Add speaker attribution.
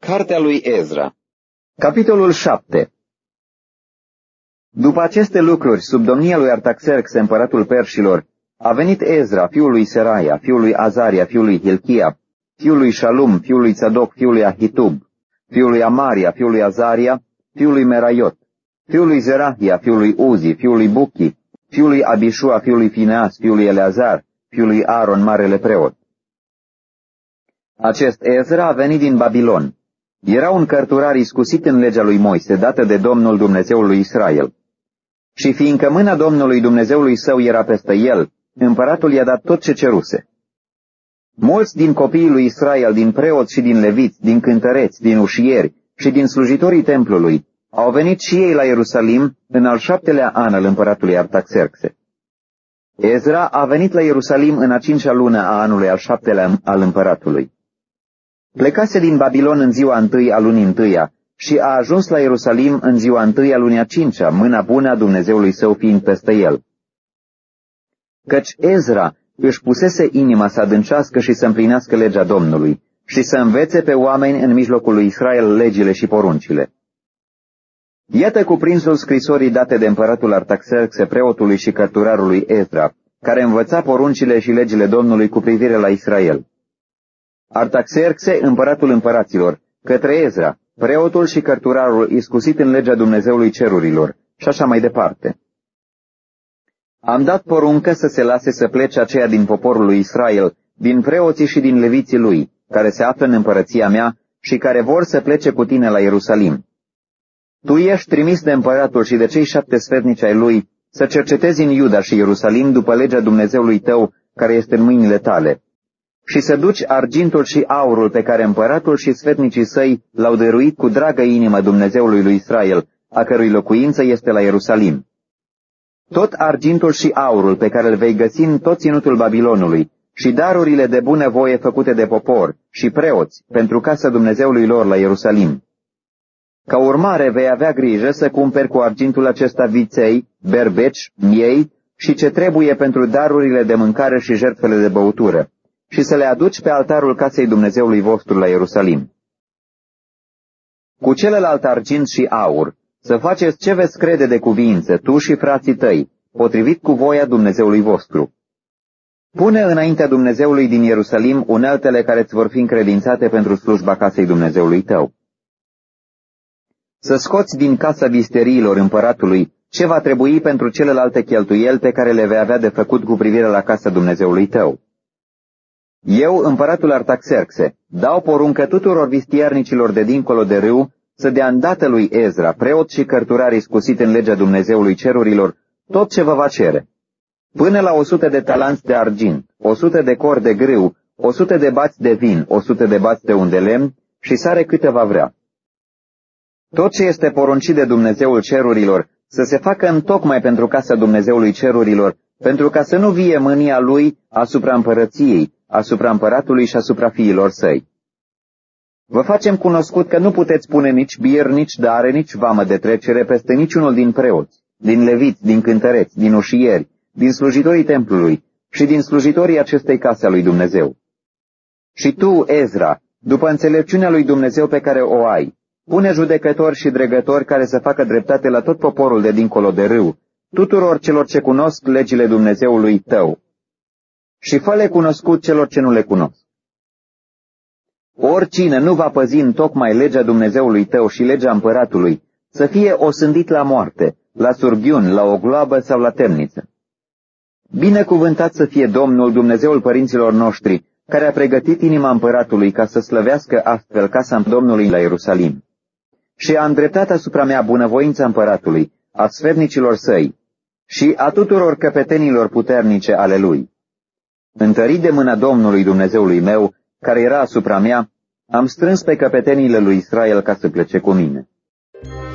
Speaker 1: Cartea lui Ezra. Capitolul 7. După aceste lucruri, sub domnia lui Artaxerxe, împăratul Perșilor, a venit Ezra, fiul lui Seraia, fiul lui Azaria, fiul lui Hilchia, fiul lui Shalum, fiul lui Tzadok, fiul lui Ahitub, fiul lui Amaria, fiul lui Azaria, fiul lui Meraiot, fiul lui Zerahia, fiul lui Uzi, fiul lui Buchi, fiul lui Abishua, fiul lui Fineas, fiul lui Eleazar, fiul lui Aaron, marele preot. Acest Ezra a venit din Babilon. Era un cărturar iscusit în legea lui Moise, dată de Domnul Dumnezeul lui Israel. Și fiindcă mâna Domnului Dumnezeului său era peste el, împăratul i-a dat tot ce ceruse. Mulți din copiii lui Israel, din preoți și din leviți, din cântăreți, din ușieri și din slujitorii templului, au venit și ei la Ierusalim în al 7-lea an al împăratului Artaxerxe. Ezra a venit la Ierusalim în a 5-a lună a anului al 7-lea al împăratului. Plecase din Babilon în ziua 1 a lunii 1 și a ajuns la Ierusalim în ziua 1 a lunii a 5-a, mâna bună a Dumnezeului său fiind peste el. Căci Ezra își pusese inima să adâncească și să împlinească legea Domnului și să învețe pe oameni în mijlocul lui Israel legile și poruncile. Iată cuprinsul scrisorii date de împăratul Artaxerxe, preotului și cărturarului Ezra, care învăța poruncile și legile Domnului cu privire la Israel. Artaxerxe, împăratul împăraților, către Ezra, preotul și cărturarul iscusit în legea Dumnezeului cerurilor, și așa mai departe. Am dat poruncă să se lase să plece aceia din poporul lui Israel, din preoții și din leviții lui, care se află în împărăția mea și care vor să plece cu tine la Ierusalim. Tu ești trimis de împăratul și de cei 7 sfetnici ai lui să cercetezi în Iuda și Ierusalim după legea Dumnezeului tău, care este în mâinile tale, și să duci argintul și aurul pe care împăratul și sfetnicii săi l-au dăruit cu dragă inimă Dumnezeului lui Israel, a cărui locuință este la Ierusalim. Tot argintul și aurul pe care îl vei găsi în tot ținutul Babilonului și darurile de bunăvoie făcute de popor și preoți pentru casa Dumnezeului lor la Ierusalim. Ca urmare vei avea grijă să cumperi cu argintul acesta viței, berbeci, miei și ce trebuie pentru darurile de mâncare și jertfele de băutură, și să le aduci pe altarul casei Dumnezeului vostru la Ierusalim. Cu celălalt argint și aur, să faceți ce veți crede de cuviință, tu și frații tăi, potrivit cu voia Dumnezeului vostru. Pune înaintea Dumnezeului din Ierusalim uneltele care îți vor fi încredințate pentru slujba casei Dumnezeului tău. Să scoți din casa visteriilor împăratului ce va trebui pentru celelalte cheltuieli pe care le vei avea de făcut cu privire la casa Dumnezeului tău. Eu, împăratul Artaxerxe, dau poruncă tuturor vistiernicilor de dincolo de râu să dea îndată lui Ezra, preot și cărturar iscusit în legea Dumnezeului cerurilor, tot ce vă va cere. Până la 100 de talanți de argint, 100 de cor de grâu, 100 de bați de vin, 100 de bați de unde lemn și sare câte va vrea. Tot ce este poruncit de Dumnezeul cerurilor să se facă întocmai pentru casa Dumnezeului cerurilor, pentru ca să nu vie mânia lui asupra împărăției, asupra împăratului și asupra fiilor săi. Vă facem cunoscut că nu puteți pune nici bier, nici dare, nici vamă de trecere peste niciunul din preoți, din leviți, din cântăreți, din ușieri, din slujitorii templului și din slujitorii acestei case a lui Dumnezeu. Și tu, Ezra, după înțelepciunea lui Dumnezeu pe care o ai, pune judecători și dregători care să facă dreptate la tot poporul de dincolo de râu, tuturor celor ce cunosc legile Dumnezeului tău, și fă-le cunoscut celor ce nu le cunosc. Oricine nu va păzi întocmai legea Dumnezeului tău și legea împăratului, să fie osândit la moarte, la surghiun, la o gloabă sau la temniță. Binecuvântat să fie Domnul, Dumnezeul părinților noștri, care a pregătit inima împăratului ca să slăvească astfel casa Domnului la Ierusalim. Și a îndreptat asupra mea bunăvoința împăratului, a sfetnicilor săi și a tuturor căpetenilor puternice ale lui. Întărit de mâna Domnului Dumnezeului meu, care era asupra mea, am strâns pe căpetenile lui Israel ca să plece cu mine.